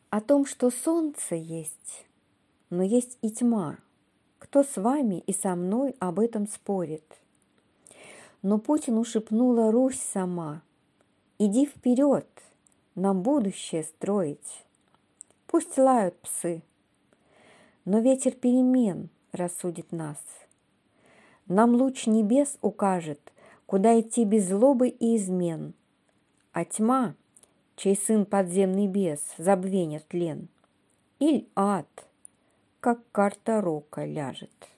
О том, что солнце есть, но есть и тьма. Кто с вами и со мной об этом спорит? Но Путину шепнула Русь сама: иди вперед, нам будущее строить. Пусть лают псы, но ветер перемен рассудит нас. Нам луч небес укажет, куда идти без злобы и измен, а тьма, чей сын подземный бес, забвенет тлен, иль ад, как карта рока ляжет.